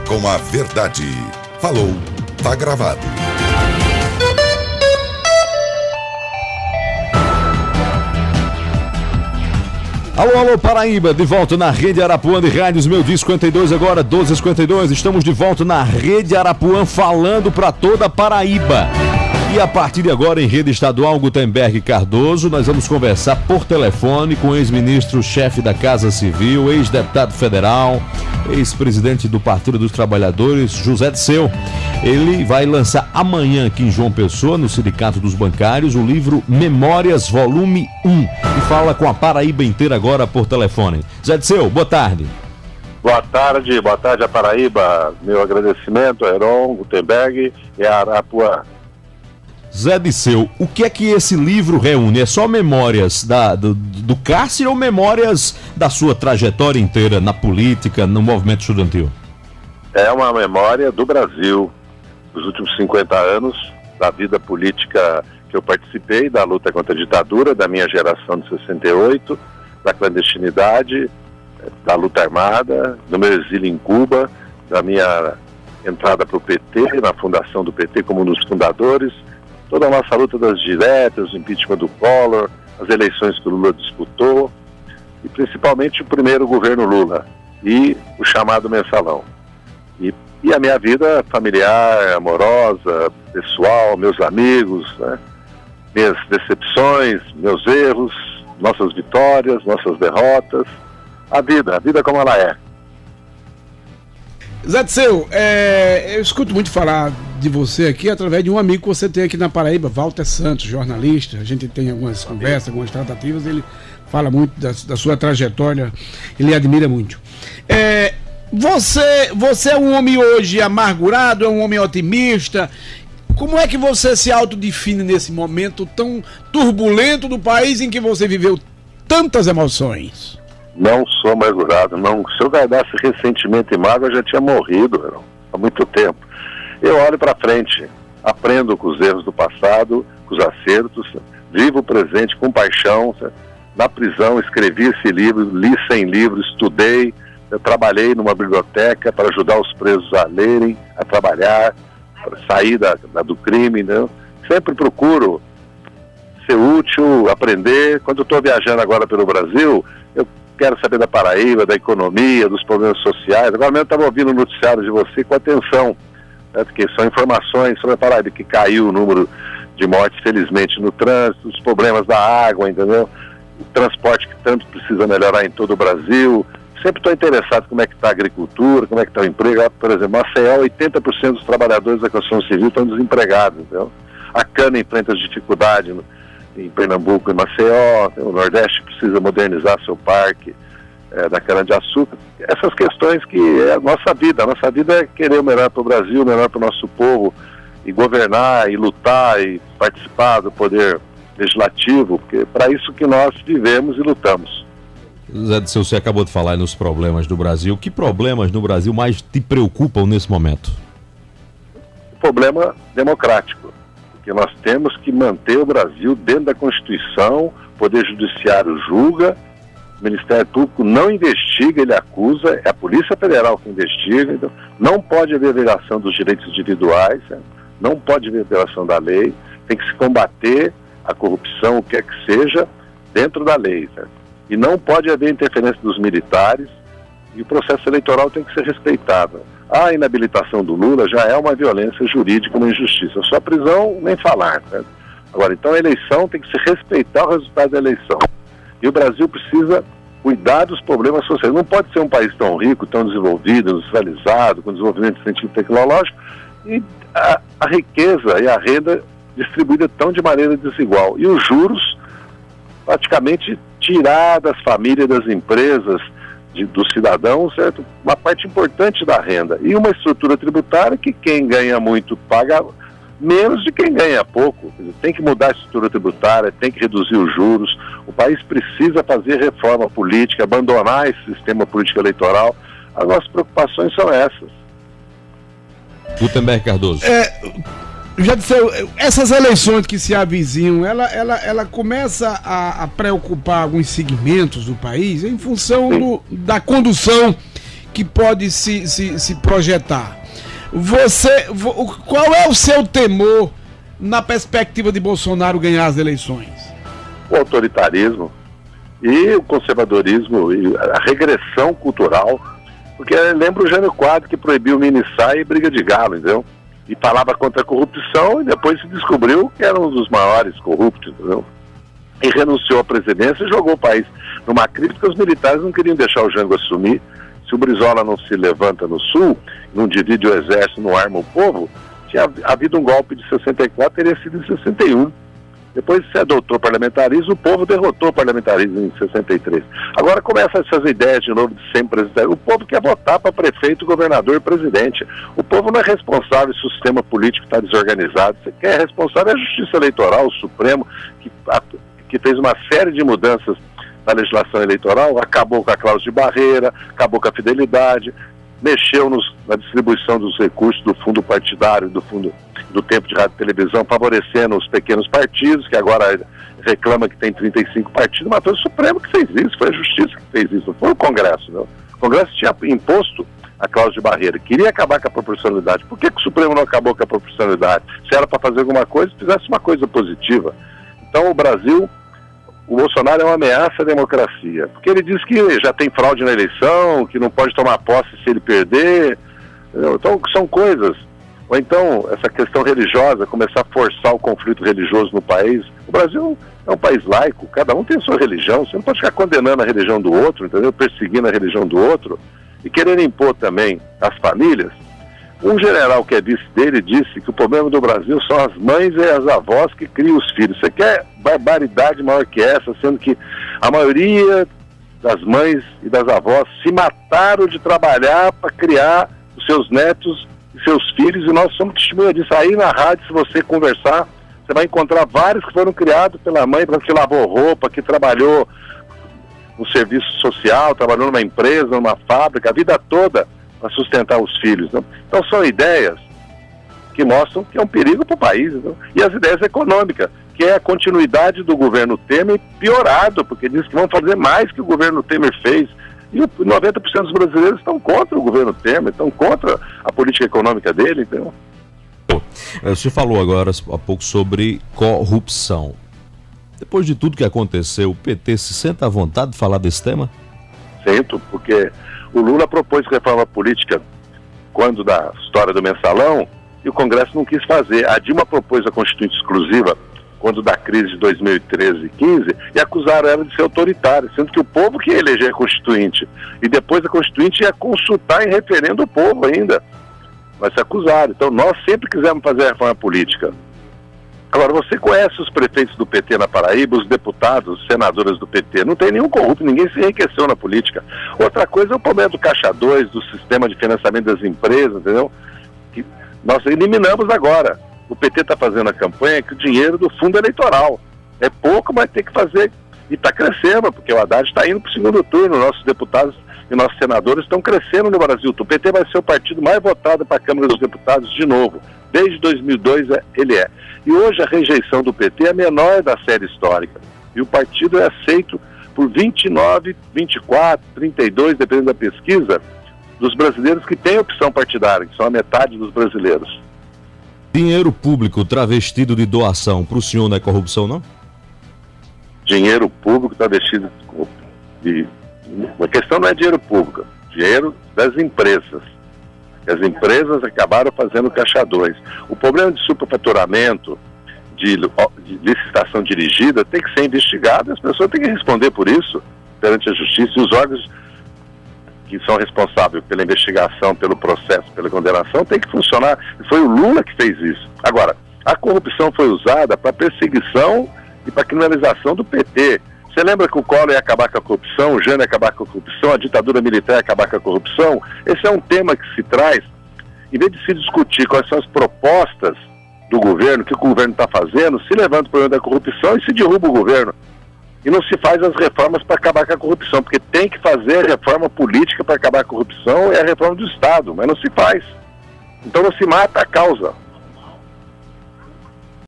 com a verdade. Falou, tá gravado. Alô, alô, Paraíba, de volta na Rede Arapuã de Rádios, meu dia 52, agora 12h52, estamos de volta na Rede Arapuã, falando para toda a Paraíba. E a partir de agora, em rede estadual Gutenberg Cardoso, nós vamos conversar por telefone com o ex-ministro-chefe da Casa Civil, ex-deputado federal, ex-presidente do Partido dos Trabalhadores, José Disseu. Ele vai lançar amanhã aqui em João Pessoa, no Sindicato dos Bancários, o livro Memórias, volume 1, e fala com a Paraíba inteira agora por telefone. José Disseu, boa tarde. Boa tarde a Paraíba. Meu agradecimento a Heron, Gutenberg e a Arapuã. Zé Disseu, o que é que esse livro reúne? É só memórias do cárcere ou memórias da sua trajetória inteira na política, no movimento estudantil? É uma memória do Brasil, dos últimos 50 anos, da vida política que eu participei, da luta contra a ditadura, da minha geração de 68, da clandestinidade, da luta armada, do meu exílio em Cuba, da minha entrada para o PT, na fundação do PT como um dos fundadores, toda a nossa luta das diretas, o impeachment do Collor, as eleições que o Lula disputou, e principalmente o primeiro governo Lula e o chamado mensalão. E a minha vida familiar, amorosa, pessoal, meus amigos, né? Minhas decepções, meus erros, nossas vitórias, nossas derrotas, a vida como ela é. Zé Disseu, eu escuto muito falar de você aqui através de um amigo que você tem aqui na Paraíba, Walter Santos, jornalista. A gente tem algumas conversas, algumas tratativas, ele fala muito da sua trajetória, ele admira muito. Você é um homem hoje amargurado, é um homem otimista. Como é que você se autodefine nesse momento tão turbulento do país em que você viveu tantas emoções? Não sou amargurado, não. Se eu guardasse ressentimento e mágoa, eu já tinha morrido, há muito tempo. Eu olho para frente, aprendo com os erros do passado, com os acertos, vivo o presente com paixão. Na prisão, escrevi esse livro, li 100 livros, estudei, eu trabalhei numa biblioteca para ajudar os presos a lerem, a trabalhar, para sair do crime, né? Sempre procuro ser útil, aprender. Quando eu estou viajando agora pelo Brasil, eu quero saber da Paraíba, da economia, dos problemas sociais. Agora mesmo eu estava ouvindo o noticiário de você com atenção, né? Porque são informações sobre a Paraíba, que caiu o número de mortes, felizmente, no trânsito, os problemas da água, entendeu? O transporte que tanto precisa melhorar em todo o Brasil. Sempre estou interessado como é que está a agricultura, como é que está o emprego. Por exemplo, Maceió, 80% dos trabalhadores da construção civil estão desempregados, entendeu? A cana enfrenta dificuldade em Pernambuco e Maceió, o Nordeste precisa modernizar seu parque da cana-de-açúcar. Essas questões que é a nossa vida é querer o melhor para o Brasil, o melhor para o nosso povo, e governar, e lutar, e participar do poder legislativo, porque é para isso que nós vivemos e lutamos. Zé Disseu, você acabou de falar nos problemas do Brasil. Que problemas no Brasil mais te preocupam nesse momento? O problema democrático, porque nós temos que manter o Brasil dentro da Constituição, o Poder Judiciário julga, o Ministério Público não investiga, ele acusa, é a Polícia Federal que investiga, então não pode haver violação dos direitos individuais, não pode haver violação da lei, tem que se combater a corrupção, o que é que seja, dentro da lei, certo? E não pode haver interferência dos militares, e o processo eleitoral tem que ser respeitado. A inabilitação do Lula já é uma violência jurídica, uma injustiça. Só prisão, nem falar, certo? Agora, então a eleição tem que se respeitar o resultado da eleição. E o Brasil precisa cuidar dos problemas sociais. Não pode ser um país tão rico, tão desenvolvido, industrializado, com desenvolvimento científico e tecnológico, e a riqueza e a renda distribuída tão de maneira desigual. E os juros praticamente tirar das famílias, das empresas, dos cidadãos, certo? Uma parte importante da renda. E uma estrutura tributária que quem ganha muito paga menos de quem ganha pouco. Quer dizer, tem que mudar a estrutura tributária, tem que reduzir os juros. O país precisa fazer reforma política, abandonar esse sistema político eleitoral. As nossas preocupações são essas. Gutenberg Cardoso. Já disse, essas eleições que se avizinham, ela começa a preocupar alguns segmentos do país em função da condução que pode se projetar. Qual é o seu temor na perspectiva de Bolsonaro ganhar as eleições? O autoritarismo e o conservadorismo e a regressão cultural, porque lembra o Jânio Quadros que proibiu mini-saia e briga de galo, entendeu? E falava contra a corrupção e depois se descobriu que era um dos maiores corruptos, entendeu? E renunciou à presidência e jogou o país numa crise que os militares não queriam deixar o Jango assumir. Se o Brizola não se levanta no Sul, não divide o exército, não arma o povo, tinha havido um golpe de 64, teria sido em 61. Depois se adotou o parlamentarismo, o povo derrotou o parlamentarismo em 63. Agora começam essas ideias de novo de sempre presidente. O povo quer votar para prefeito, governador e presidente. O povo não é responsável se o sistema político está desorganizado. Você quer responsável é a Justiça Eleitoral, o Supremo, que fez uma série de mudanças na legislação eleitoral, acabou com a cláusula de barreira, acabou com a fidelidade, mexeu na distribuição dos recursos do fundo partidário, do tempo de rádio e televisão, favorecendo os pequenos partidos, que agora reclama que tem 35 partidos, mas foi o Supremo que fez isso, foi a Justiça que fez isso, não foi o Congresso, não. O Congresso tinha imposto a cláusula de barreira, queria acabar com a proporcionalidade. Por que o Supremo não acabou com a proporcionalidade? Se era para fazer alguma coisa, fizesse uma coisa positiva. Então o Brasil, o Bolsonaro é uma ameaça à democracia, porque ele diz que já tem fraude na eleição, que não pode tomar posse se ele perder. Então são coisas. Ou então essa questão religiosa, começar a forçar o conflito religioso no país. O Brasil é um país laico, cada um tem a sua religião, você não pode ficar condenando a religião do outro, entendeu? Perseguindo a religião do outro e querer impor também às famílias. Um general que é vice dele disse que o problema do Brasil são as mães e as avós que criam os filhos. Você quer barbaridade maior que essa, sendo que a maioria das mães e das avós se mataram de trabalhar para criar os seus netos e seus filhos, e nós somos testemunha disso. Aí na rádio, se você conversar, você vai encontrar vários que foram criados pela mãe, que lavou roupa, que trabalhou no serviço social, trabalhou numa empresa, numa fábrica, a vida toda, para sustentar os filhos. Não? Então são ideias que mostram que é um perigo para o país. Não? E as ideias econômicas, que é a continuidade do governo Temer piorado, porque diz que vão fazer mais que o governo Temer fez. E 90% dos brasileiros estão contra o governo Temer, estão contra a política econômica dele. Então. Você falou agora há pouco sobre corrupção. Depois de tudo que aconteceu, o PT se sente à vontade de falar desse tema? Sinto, porque o Lula propôs reforma política quando da história do mensalão e o Congresso não quis fazer. A Dilma propôs a Constituinte exclusiva quando da crise de 2013 e 15 e acusaram ela de ser autoritária, sendo que o povo que ia eleger a Constituinte e depois a Constituinte ia consultar em referendo o povo ainda. Mas se acusaram. Então nós sempre quisemos fazer a reforma política. Agora, você conhece os prefeitos do PT na Paraíba, os deputados, os senadores do PT, não tem nenhum corrupto, ninguém se enriqueceu na política. Outra coisa é o problema do Caixa 2, do sistema de financiamento das empresas, entendeu? Que nós eliminamos agora. O PT está fazendo a campanha com o dinheiro do fundo eleitoral. É pouco, mas tem que fazer. E está crescendo, porque o Haddad está indo para o segundo turno. Nossos deputados e nossos senadores estão crescendo no Brasil. O PT vai ser o partido mais votado para a Câmara dos Deputados de novo. Desde 2002 ele é. E hoje a rejeição do PT é a menor da série histórica. E o partido é aceito por 29, 24, 32, dependendo da pesquisa, dos brasileiros que têm opção partidária, que são a metade dos brasileiros. Dinheiro público travestido de doação, para o senhor não é corrupção, não? Dinheiro público travestido de... A questão não é dinheiro público, dinheiro das empresas. As empresas acabaram fazendo Caixa 2. O problema de superfaturamento, de licitação dirigida, tem que ser investigado. As pessoas têm que responder por isso perante a justiça. E os órgãos que são responsáveis pela investigação, pelo processo, pela condenação, têm que funcionar. E foi o Lula que fez isso. Agora, a corrupção foi usada para perseguição e para criminalização do PT. Você lembra que o Collor ia acabar com a corrupção, o Jânio ia acabar com a corrupção, a ditadura militar ia acabar com a corrupção? Esse é um tema que se traz, em vez de se discutir quais são as propostas do governo, o que o governo está fazendo, se levanta o problema da corrupção e se derruba o governo. E não se faz as reformas para acabar com a corrupção, porque tem que fazer a reforma política para acabar com a corrupção, é a reforma do Estado, mas não se faz. Então não se mata a causa.